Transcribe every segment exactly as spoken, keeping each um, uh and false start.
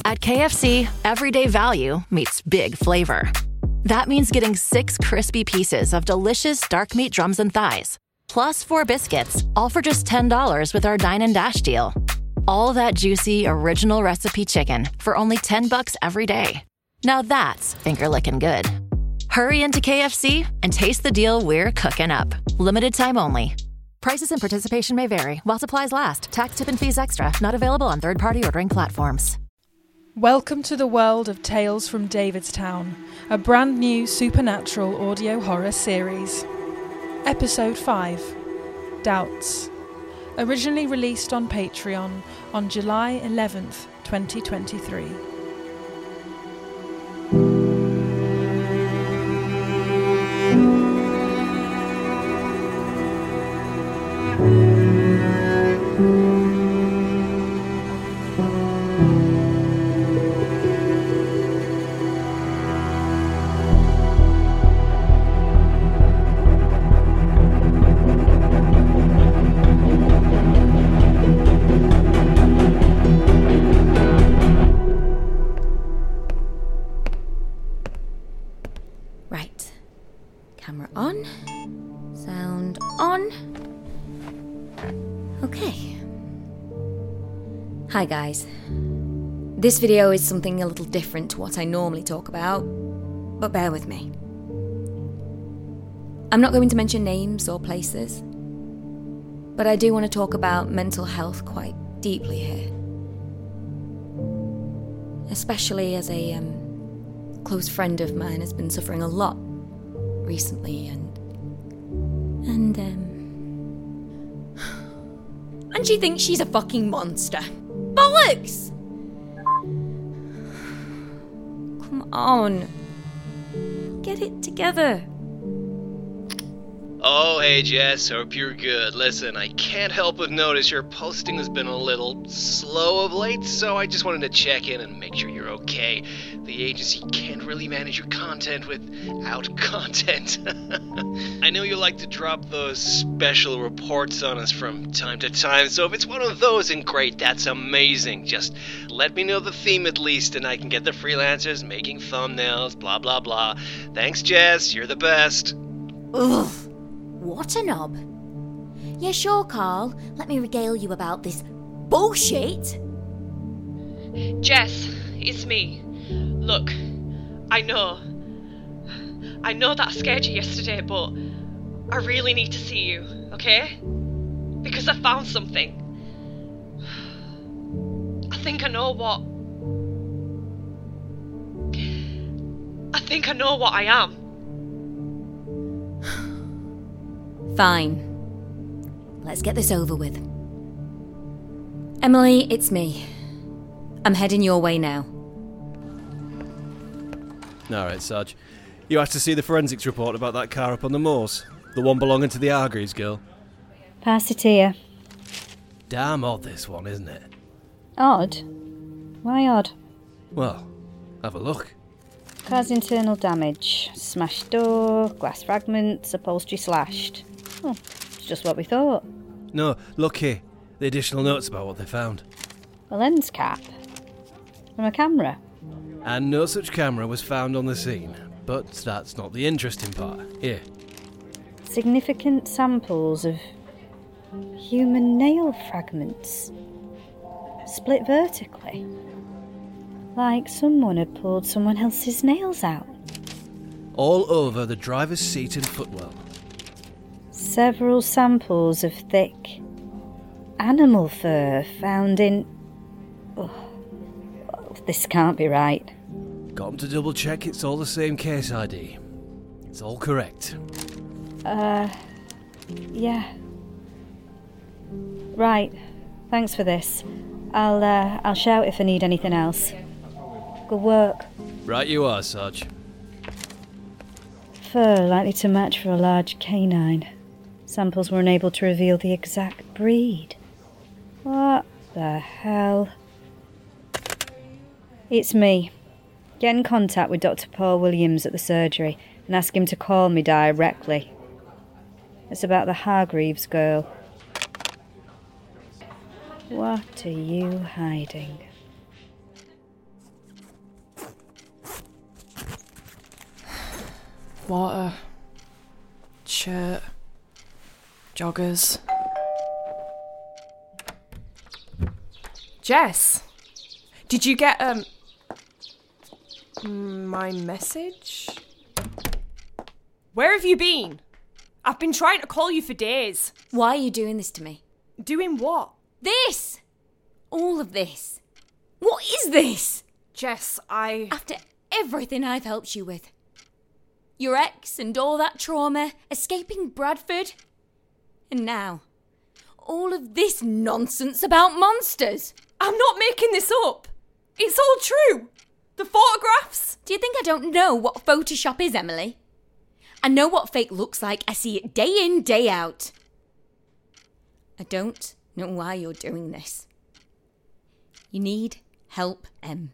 At K F C, everyday value meets big flavor. That means getting six crispy pieces of delicious dark meat drums and thighs, plus four biscuits, all for just ten dollars with our Dine and Dash deal. All that juicy, original recipe chicken for only ten bucks every day. Now that's finger-licking good. Hurry into K F C and taste the deal we're cooking up. Limited time only. Prices and participation may vary while supplies last. Tax, tip, and fees extra. Not available on third-party ordering platforms. Welcome to the world of Tales from Davidstown, a brand new supernatural audio horror series. Episode five, Doubts. Originally released on Patreon on July eleventh, twenty twenty-three. Hi guys. This video is something a little different to what I normally talk about, but bear with me. I'm not going to mention names or places, but I do want to talk about mental health quite deeply here. Especially as a um, close friend of mine has been suffering a lot recently, and... and, um... and she thinks she's a fucking monster. Bollocks! Come on. Get it together. Oh, hey Jess, hope you're good. Listen, I can't help but notice your posting has been a little slow of late, so I just wanted to check in and make sure you're okay. The agency can't really manage your content without content. I know you like to drop those special reports on us from time to time, so if it's one of those, then great, that's amazing. Just let me know the theme at least, and I can get the freelancers making thumbnails, blah blah blah. Thanks Jess, you're the best. Ugh. What a knob. Yeah, sure, Carl. Let me regale you about this bullshit. Jess, it's me. Look, I know. I know that I scared you yesterday, but I really need to see you, okay? Because I found something. I think I know what... I think I know what I am. Fine. Let's get this over with. Emily, it's me. I'm heading your way now. Alright, Sarge. You have to see the forensics report about that car up on the moors. The one belonging to the Hargreaves girl. Pass it here. Damn odd, this one, isn't it? Odd? Why odd? Well, have a look. Car's internal damage. Smashed door, glass fragments, upholstery slashed. Oh, it's just what we thought. No, look here. The additional notes about what they found. A lens cap. From a camera. And no such camera was found on the scene. But that's not the interesting part. Here. Significant samples of human nail fragments. Split vertically. Like someone had pulled someone else's nails out. All over the driver's seat and footwell. Several samples of thick animal fur found in... Oh, this can't be right. Got 'em to double check it's all the same case I D. It's all correct. Uh, yeah. Right. Thanks for this. I'll, uh, I'll shout if I need anything else. Good work. Right you are, Sarge. Fur likely to match for a large canine. Samples were unable to reveal the exact breed. What the hell? It's me. Get in contact with Doctor Paul Williams at the surgery and ask him to call me directly. It's about the Hargreaves girl. What are you hiding? water, shirt, joggers. Jess, did you get um my message? Where have you been? I've been trying to call you for days. Why are you doing this to me? Doing what? This! All of this. What is this? Jess, I... After everything I've helped you with. Your ex and all that trauma, escaping Bradford. And now, all of this nonsense about monsters. I'm not making this up. It's all true. The photographs. Do you think I don't know what Photoshop is, Emily? I know what fake looks like. I see it day in, day out. I don't know why you're doing this. You need help, Em.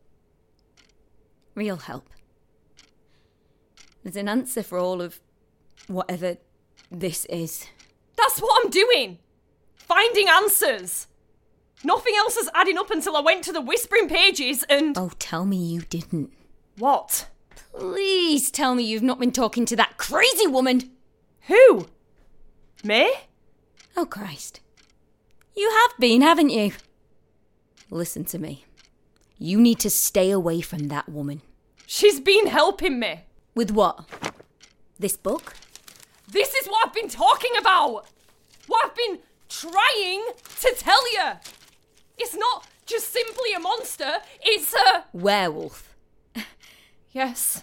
Real help. There's an answer for all of whatever this is. That's what I'm doing. Finding answers. Nothing else is adding up until I went to the Whispering Pages and... Oh, tell me you didn't. What? Please tell me you've not been talking to that crazy woman. Who? Me? Oh, Christ. You have been, haven't you? Listen to me. You need to stay away from that woman. She's been helping me. With what? This book? This is what I've been talking about. What I've been trying to tell you. It's not just simply a monster, it's a... werewolf. Yes.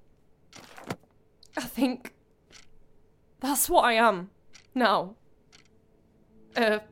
I think that's what I am now. Uh...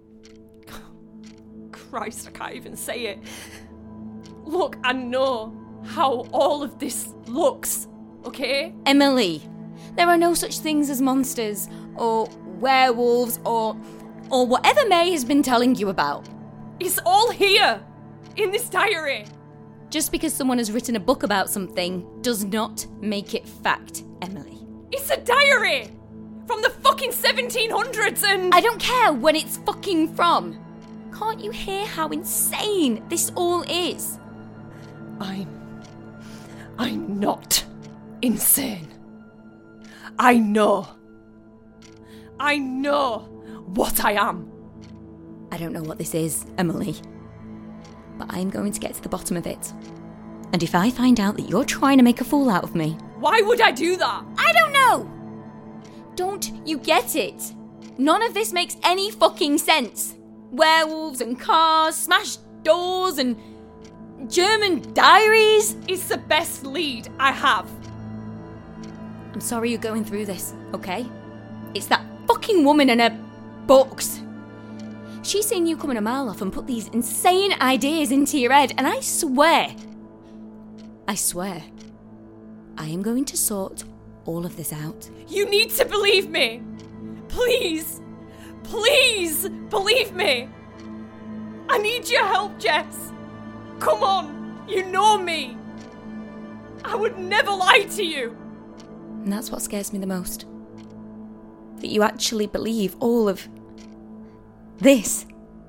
Christ, I can't even say it. Look, I know how all of this looks, okay? Emily, there are no such things as monsters, or werewolves, or... or whatever May has been telling you about. It's all here, in this diary. Just because someone has written a book about something does not make it fact, Emily. It's a diary! From the fucking seventeen hundreds and... I don't care when it's fucking from. Can't you hear how insane this all is? I'm... I'm not insane. I know. I know what I am. I don't know what this is, Emily. But I'm going to get to the bottom of it. And if I find out that you're trying to make a fool out of me... Why would I do that? I don't know! Don't you get it? None of this makes any fucking sense. Werewolves and cars, smashed doors and German diaries. It's the best lead I have. I'm sorry you're going through this, okay? It's that fucking woman and her books. She's seen you coming a mile off and put these insane ideas into your head, and I swear, I swear, I am going to sort all of this out. You need to believe me. Please, please believe me. I need your help, Jess. Come on, you know me. I would never lie to you. And that's what scares me the most. That you actually believe all of this.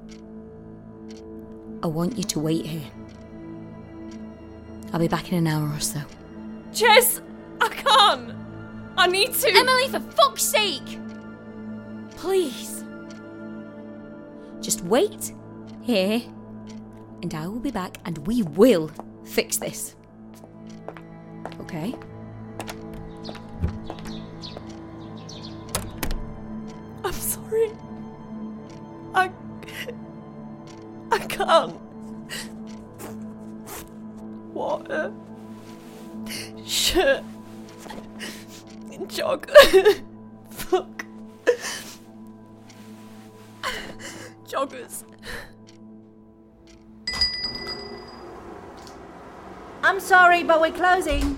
I want you to wait here. I'll be back in an hour or so. Jess, I can't. I need to... Emily, for fuck's sake! Please. Just wait here, and I will be back, and we will fix this. Okay? I'm sorry. I... I can't. Water. Shirt. Jog. Fuck. Joggers. I'm sorry, but we're closing.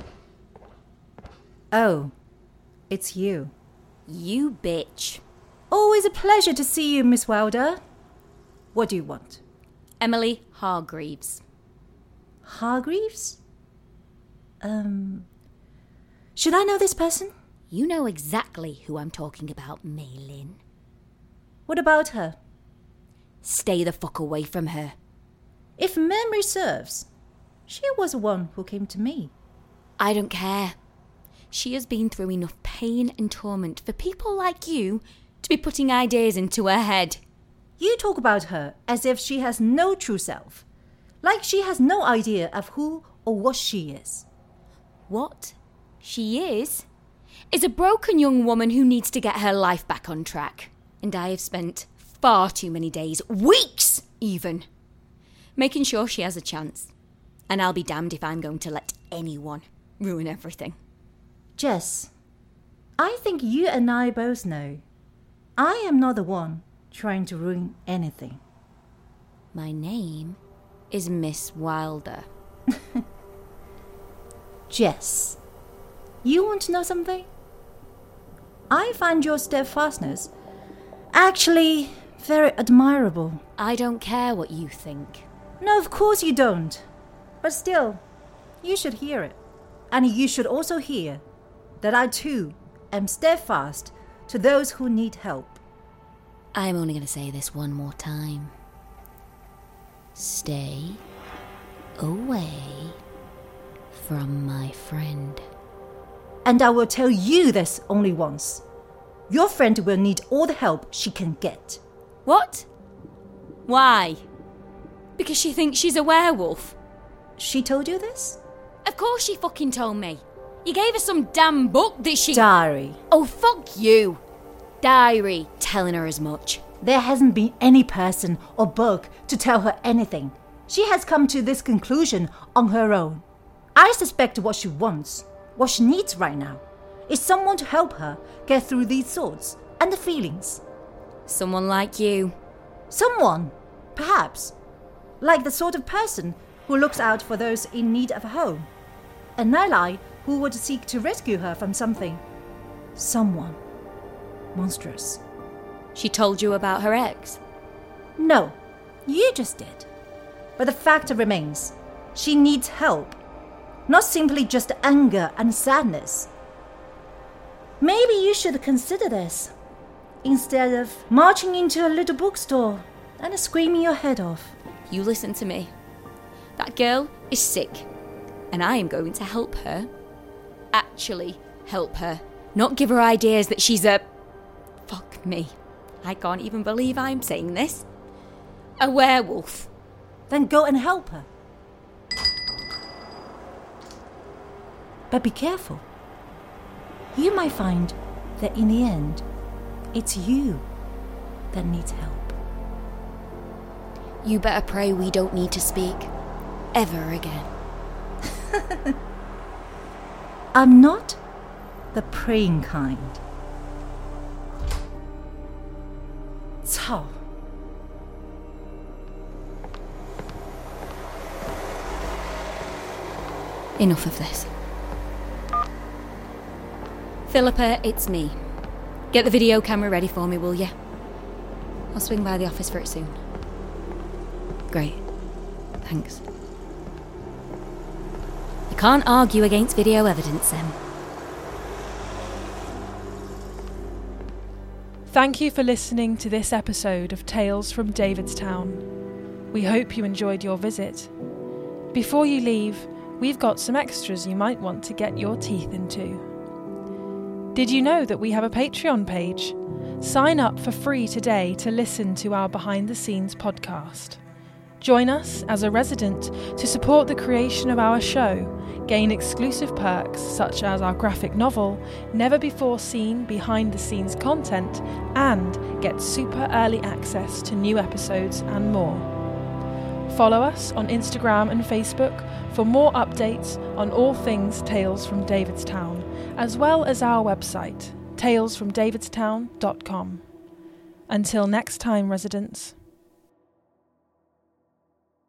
Oh, it's you. You bitch. Always a pleasure to see you, Miss Wilder. What do you want? Emily Hargreaves. Hargreaves? Um... Should I know this person? You know exactly who I'm talking about, Maylin. What about her? Stay the fuck away from her. If memory serves, she was the one who came to me. I don't care. She has been through enough pain and torment for people like you to be putting ideas into her head. You talk about her as if she has no true self. Like she has no idea of who or what she is. What she is, is a broken young woman who needs to get her life back on track. And I have spent far too many days, weeks even, making sure she has a chance. And I'll be damned if I'm going to let anyone ruin everything. Jess, I think you and I both know I am not the one trying to ruin anything. My name is Miss Wilder. Jess, you want to know something? I find your steadfastness actually very admirable. I don't care what you think. No, of course you don't. But still, you should hear it. And you should also hear that I too am steadfast to those who need help. I'm only going to say this one more time. Stay away from my friend. And I will tell you this only once. Your friend will need all the help she can get. What? Why? Because she thinks she's a werewolf? She told you this? Of course she fucking told me. You gave her some damn book that she... Diary. Oh, fuck you. Diary telling her as much. There hasn't been any person or book to tell her anything. She has come to this conclusion on her own. I suspect what she wants, what she needs right now, is someone to help her get through these thoughts and the feelings. Someone like you. Someone, perhaps, like the sort of person who looks out for those in need of a home. An ally who would seek to rescue her from something. Someone monstrous. She told you about her ex? No, you just did. But the fact remains, she needs help. Not simply just anger and sadness. Maybe you should consider this, instead of marching into a little bookstore and screaming your head off. You listen to me. That girl is sick, and I am going to help her. Actually help her. Not give her ideas that she's a... Fuck me. I can't even believe I'm saying this. A werewolf. Then go and help her. But be careful. You might find that in the end, it's you that needs help. You better pray we don't need to speak ever again. I'm not the praying kind. 操! Enough of this. Philippa, it's me. Get the video camera ready for me, will you? I'll swing by the office for it soon. Great. Thanks. You can't argue against video evidence, Em. Thank you for listening to this episode of Tales from Davidstown. We hope you enjoyed your visit. Before you leave, we've got some extras you might want to get your teeth into. Did you know that we have a Patreon page? Sign up for free today to listen to our behind-the-scenes podcast. Join us as a resident to support the creation of our show, gain exclusive perks such as our graphic novel, never-before-seen behind-the-scenes content, and get super early access to new episodes and more. Follow us on Instagram and Facebook for more updates on all things Tales from Davidstown, as well as our website, tales from davidstown dot com. Until next time, residents.